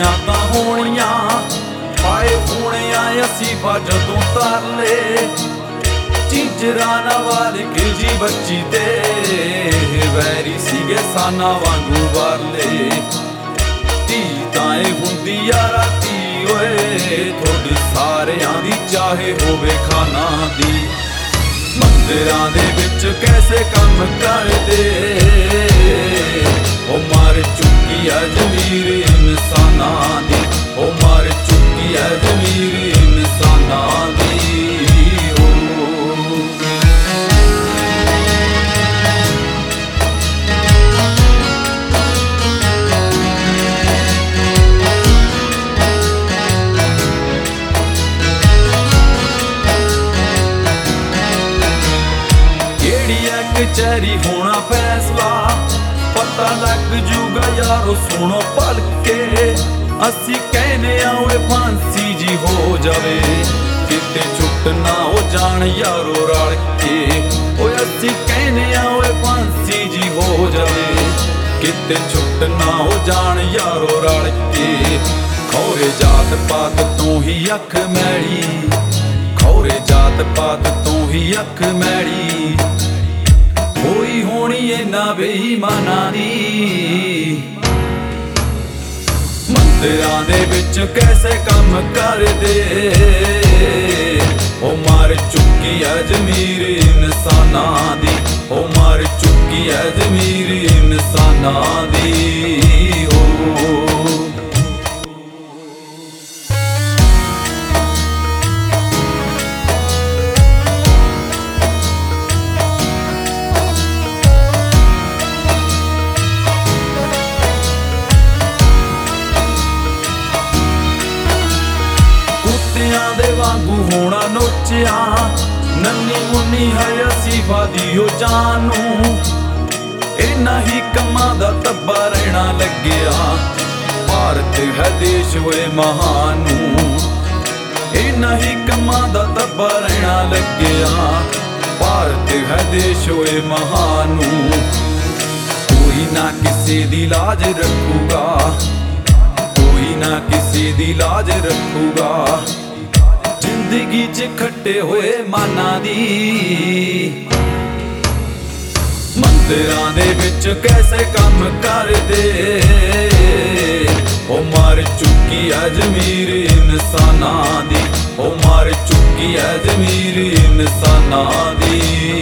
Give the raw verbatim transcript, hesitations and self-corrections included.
ਹੋਣੀਆਂ ਤਾਂ ਹੋਣੀਆਂ ਪਾਏ ਹੋਣੇ ਆ ਅਸੀਂ ਬਾ ਜਦੋਂ ਤਰਲੇ ਝਿੰਜਰਾਂ ਵਾਲਿਕ ਜੀ ਬੱਚੀ ਤੇ ਵੈਰੀ ਸੀਗੇ ਸਾਨਾ ਵਾਂਗੂ ਵਾਰਲੇ ਧੀ ਤਾਂ ਇਹ ਹੁੰਦੀ ਆ ਰਾਤੀ ਓਏ ਤੁਹਾਡੀ ਸਾਰਿਆਂ ਦੀ ਚਾਹੇ ਹੋਵੇ ਖਾਣਾ ਦੀ ਮੰਦਿਰਾਂ ਦੇ ਵਿੱਚ ਕੈਸੇ ਕੰਮ ਕਰਦੇ ਉਹ ਮਾਰ ਚੁੱਕੀ ਆ ਜ਼ਮੀਰ ਇਨਸਾਨਾਂ ਦੀ ਉਹ ਮਾਰ ਚੁੱਕੀ ਆ ਜ਼ਮੀਰ ਇਨਸਾਨਾਂ ਦੀ ਕਚਹਿਰੀ ਹੋਣਾ ਫੈਸਲਾ ਪਤਾ ਲੱਗ ਜੂਗਾ ਯਾਰੋ ਸੁਣੋ ਭਲਕੇ ਅਸੀਂ ਕਹਿੰਦੇ ਆ ਓਏ ਫਾਂਸੀ ਜੀ ਹੋ ਜਾਵੇ ਕਿਤੇ ਛੁੱਟ ਨਾ ਹੋ ਜਾਣ ਯਾਰੋ ਰਲ ਕੇ ਓਏ ਅਸੀਂ ਕਹਿੰਦੇ ਆ ਓਏ ਫਾਂਸੀ ਜੀ ਹੋ ਜਾਵੇ ਕਿਤੇ ਛੁੱਟ ਨਾ ਹੋ ਜਾਣ ਯਾਰੋ ਰਲ ਕੇ ਖੌਰੇ ਜਾਤ ਪਾਤ ਤੋਂ ਹੀ ਅੱਖ ਮੈਲੀ ਖੌਰੇ ਜਾਤ ਪਾਤ ਤੋਂ ਹੀ ਅੱਖ ਮੈਲੀ ਹੋਈ ਹੋਣੀ ਇਹਨਾਂ ਬੇਈਮਾਨਾਂ ਦੀ ਮੰਦਿਰਾਂ ਦੇ ਵਿੱਚ ਕੈਸੇ ਕੰਮ ਕਰਦੇ ਉਹ ਮਾਰ ਚੁੱਕੀ ਆ ਜ਼ਮੀਰ ਇਨਸਾਨਾਂ ਦੀ ਉਹ ਮਾਰ ਚੁੱਕੀ ਆ ਜ਼ਮੀਰ ਇਨਸਾਨਾਂ ਦੀ ਹੋ ਦੇ ਵਾਂਗੂ ਹੋਣਾ ਨੋਚਿਆ ਨੰਨੀ ਮੁੰਨੀ ਹੈ ਅਸੀਂ ਵਾਦੀਓ ਜਾਨ ਨੂੰ ਇਹਨਾਂ ਹੀ ਕੰਮਾਂ ਦਾ ਤੱਬਾ ਰਹਿਣਾ ਲੱਗਿਆ ਭਾਰਤ ਹੈ ਦੇਸ਼ ਓਏ ਮਹਾਨ ਨੂੰ ਇਹਨਾਂ ਹੀ ਕੰਮਾਂ ਦਾ ਤੱਬਾ ਰਹਿਣਾ ਲੱਗਿਆ ਭਾਰਤ ਹੈ ਦੇਸ਼ ਓਏ ਮਹਾਨ ਨੂੰ ਕੋਈ ਨਾ ਕਿਸੇ ਦੀ ਲਾਜ ਰੱਖੂਗਾ ਕੋਈ ਨਾ ਕਿਸੇ ਦੀ ਲਾਜ ਰੱਖੂਗਾ ਜ਼ਿੰਦਗੀ 'ਚ ਖੱਟੇ ਹੋਏ ਮਾਨਾਂ ਦੀ ਮੰਦਿਰਾਂ ਦੇ ਵਿੱਚ ਕੈਸੇ ਕੰਮ ਕਰਦੇ ਉਹ ਮਾਰ ਚੁੱਕੀ ਆ ਜ਼ਮੀਰ ਇਨਸਾਨਾਂ ਦੀ ਉਹ ਮਾਰ ਚੁੱਕੀ ਆ ਜ਼ਮੀਰ ਇਨਸਾਨਾਂ ਦੀ